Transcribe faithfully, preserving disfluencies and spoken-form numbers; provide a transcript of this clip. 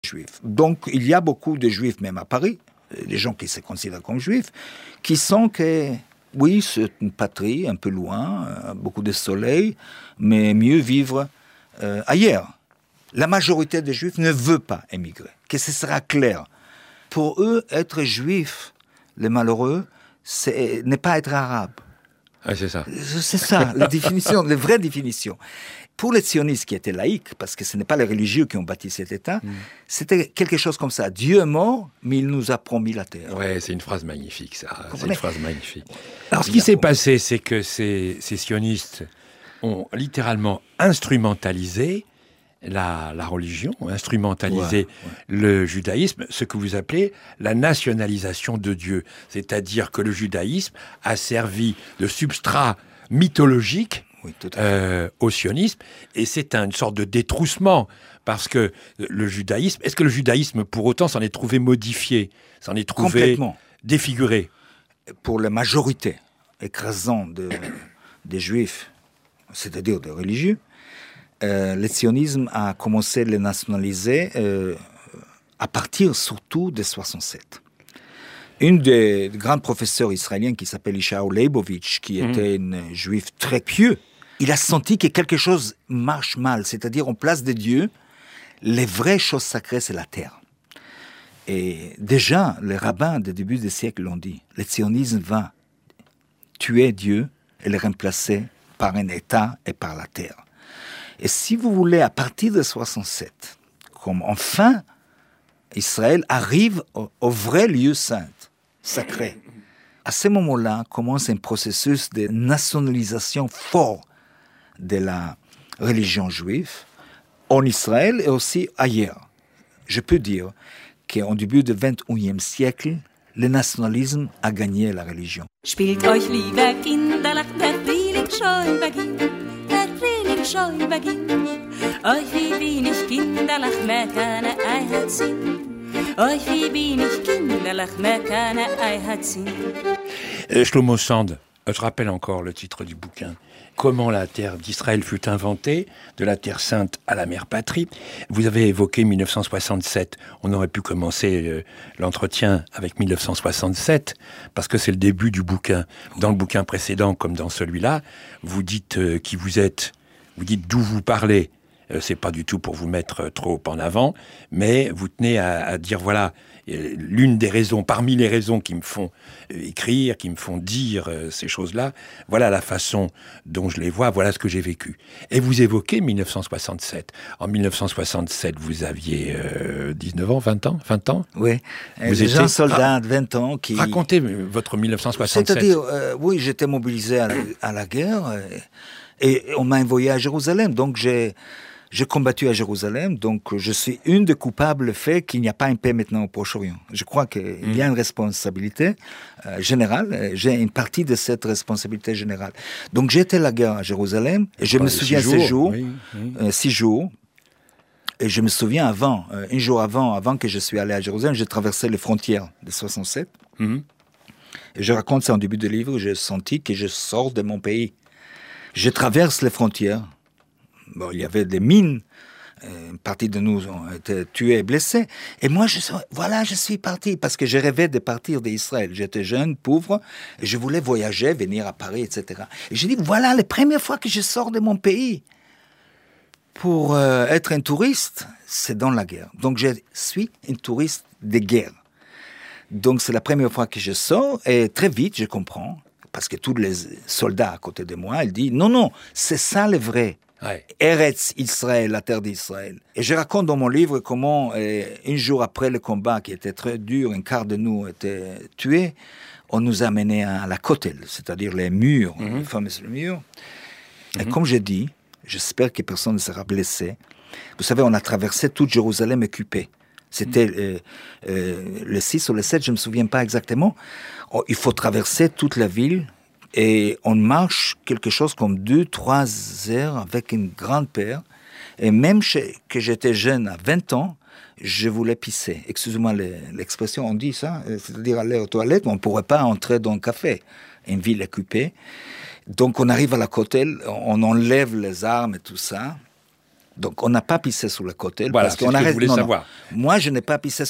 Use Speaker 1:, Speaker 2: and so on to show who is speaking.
Speaker 1: juifs. Donc, il y a beaucoup de juifs, même à Paris, des gens qui se considèrent comme juifs, qui sont que, oui, c'est une patrie un peu loin, euh, beaucoup de soleil, mais mieux vivre euh, ailleurs. La majorité des juifs ne veut pas émigrer, que ce sera clair. Pour eux, être juif, les malheureux, c'est n'est pas être arabe.
Speaker 2: Ah, c'est ça.
Speaker 1: C'est ça, la définition, la vraie définition. Pour les sionistes qui étaient laïcs, parce que ce n'est pas les religieux qui ont bâti cet État, mm. c'était quelque chose comme ça. Dieu est mort, mais il nous a promis la terre.
Speaker 2: Ouais, c'est une phrase magnifique, ça.
Speaker 1: Vous
Speaker 2: c'est une phrase magnifique.
Speaker 1: Alors,
Speaker 2: ce qui s'est passé, c'est que ces, ces sionistes ont littéralement instrumentalisé La, la religion, instrumentaliser ouais, ouais. le judaïsme, ce que vous appelez la nationalisation de Dieu. C'est-à-dire que le judaïsme a servi de substrat mythologique oui, euh, au sionisme, et c'est une sorte de détroussement, parce que le judaïsme, est-ce que le judaïsme, pour autant, s'en est trouvé modifié, s'en est trouvé défiguré?
Speaker 1: Pour la majorité écrasante de, des juifs, c'est-à-dire des religieux, Euh, le sionisme a commencé à le nationaliser euh, à partir surtout de soixante-sept. Un des grands professeurs israéliens qui s'appelle Yeshayahu Leibovitch, qui mmh. était un juif très pieux, il a senti que quelque chose marche mal, c'est-à-dire en place de Dieu, les vraies choses sacrées, c'est la terre. Et déjà, les rabbins du début du siècle l'ont dit, le sionisme va tuer Dieu et le remplacer par un État et par la terre. Et si vous voulez, à partir de soixante-sept, comme enfin Israël arrive au, au vrai lieu saint, sacré, à ce moment-là commence un processus de nationalisation fort de la religion juive en Israël et aussi ailleurs. Je peux dire qu'au début du vingt et unième siècle, le nationalisme a gagné la religion.
Speaker 3: Spielt euch liebe Kinderlach, der Frühling schon beginnt. Schon beginnt, euch wie wenig Kinderlach mehr keine Eiheit sind, euch wie wenig Kinderlach mehr keine Eiheit sind.
Speaker 2: Shlomo Sand, je rappelle encore le titre du bouquin. Comment la terre d'Israël fut inventée, de la terre sainte à la mère patrie. Vous avez évoqué mille neuf cent soixante-sept. On aurait pu commencer euh, l'entretien avec mille neuf cent soixante-sept, parce que c'est le début du bouquin. Dans le bouquin précédent, comme dans celui-là, vous dites euh, qui vous êtes. Vous dites d'où vous parlez, euh, c'est pas du tout pour vous mettre trop en avant, mais vous tenez à, à dire, voilà, euh, l'une des raisons, parmi les raisons qui me font euh, écrire, qui me font dire euh, ces choses-là, voilà la façon dont je les vois, voilà ce que j'ai vécu. Et vous évoquez mille neuf cent soixante-sept. En mille neuf cent soixante-sept, vous aviez euh, dix-neuf ans, vingt ans, vingt ans.
Speaker 1: Oui, vous étiez un soldat de vingt ans qui...
Speaker 2: Racontez votre mille neuf cent soixante-sept.
Speaker 1: C'est-à-dire, euh, oui, j'étais mobilisé à la, à la guerre... Euh, Et on m'a envoyé à Jérusalem, donc j'ai, j'ai combattu à Jérusalem, donc je suis une des coupables du fait qu'il n'y a pas une paix maintenant au Proche-Orient. Je crois qu'il mmh. y a une responsabilité euh, générale, j'ai une partie de cette responsabilité générale. Donc j'ai été à la guerre à Jérusalem, et je me souviens ces jours, oui, oui. Euh, six jours, et je me souviens avant, euh, un jour avant, avant que je suis allé à Jérusalem, j'ai traversé les frontières de soixante-sept, mmh. et je raconte ça en début de livre, j'ai senti que je sors de mon pays. Je traverse les frontières. Bon, il y avait des mines. Une partie de nous ont été tués et blessés. Et moi, je, voilà, je suis parti parce que je rêvais de partir d'Israël. J'étais jeune, pauvre, et je voulais voyager, venir à Paris, et cetera. Et j'ai dit, voilà, la première fois que je sors de mon pays pour euh, être un touriste, c'est dans la guerre. Donc, je suis un touriste de guerre. Donc, c'est la première fois que je sors, et très vite, je comprends. Parce que tous les soldats à côté de moi, ils disent, non, non, c'est ça le vrai. Ouais. Eretz Israël, la terre d'Israël. Et je raconte dans mon livre comment, euh, un jour après le combat, qui était très dur, un quart de nous était tué, on nous a menés à la Kotel, c'est-à-dire les murs, mm-hmm. les fameux murs. Mm-hmm. Et comme je dis, j'espère que personne ne sera blessé. Vous savez, on a traversé toute Jérusalem occupée. C'était euh, euh, le six ou le sept, je ne me souviens pas exactement. Oh, il faut traverser toute la ville et on marche quelque chose comme deux, trois heures avec une grande paire. Et même chez, que j'étais jeune, à vingt ans, je voulais pisser. Excusez-moi l'expression, on dit ça, c'est-à-dire aller aux toilettes, mais on ne pourrait pas entrer dans un café. Une ville occupée. Donc on arrive à la Kotel, on enlève les armes et tout ça. Donc, on n'a pas pissé sur le côté.
Speaker 2: Voilà,
Speaker 1: parce
Speaker 2: c'est
Speaker 1: qu'on
Speaker 2: ce que
Speaker 1: arrête...
Speaker 2: je voulais
Speaker 1: non,
Speaker 2: savoir.
Speaker 1: Non. Moi, je n'ai pas pissé